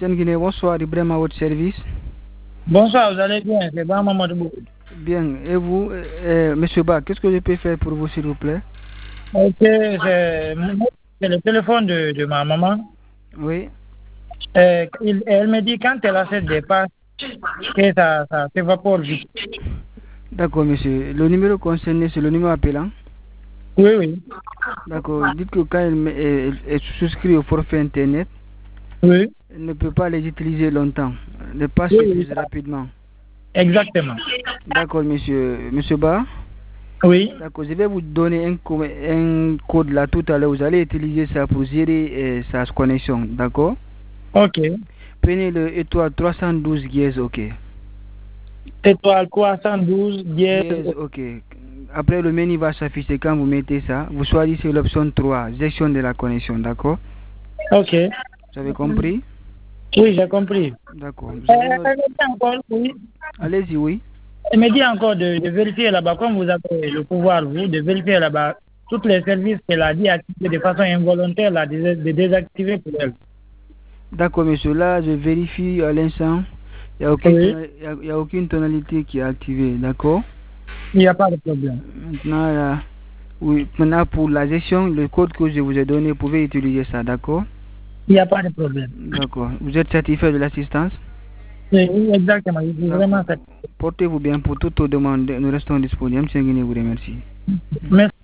Guinée, bonsoir, Ibrahim à votre service. Bonsoir, vous allez bien, c'est Ba Mamadou. Bien, et vous, monsieur Ba, qu'est-ce que je peux faire pour vous, s'il vous plaît? Ok, c'est le téléphone de ma maman. Oui. Elle me dit quand elle a cette dépasse, que ça s'évapore vite. D'accord, monsieur. Le numéro concerné, c'est le numéro appelant. Oui, oui. D'accord. Dites que quand elle souscrit au forfait Internet, Oui. elle ne peut pas les utiliser longtemps. Les passes Oui, s'épuisent oui. rapidement. Exactement. D'accord, monsieur. Monsieur Ba. Oui. D'accord, je vais vous donner un code là tout à l'heure. Vous allez utiliser ça pour gérer sa connexion. D'accord? Ok. Prenez le étoile 312 dièse, ok. Étoile 312, dièse. Dièse, ok. Après, le menu va s'afficher quand vous mettez ça. Vous choisissez l'option 3, gestion de la connexion, d'accord? Ok. Vous avez compris? Oui, j'ai compris. D'accord. Elle me dit encore, oui. Allez-y, oui. Elle me dit encore de vérifier là-bas, comme vous avez le pouvoir, vous, de vérifier là-bas tous les services qu'elle a dit activer de façon involontaire, là, de désactiver pour elle. D'accord, monsieur. Là, je vérifie à l'instant. Il Oui. n'y a aucune tonalité qui est activée, d'accord? Il n'y a pas de problème. Maintenant, là, oui, maintenant, pour la gestion, le code que je vous ai donné, vous pouvez utiliser ça, d'accord? Il n'y a pas de problème. D'accord. Vous êtes satisfait de l'assistance? Oui, exactement. Je suis vraiment D'accord. satisfait. Portez-vous bien pour toutes vos demandes. Nous restons disponibles. M. Nguyen vous remercie. Merci.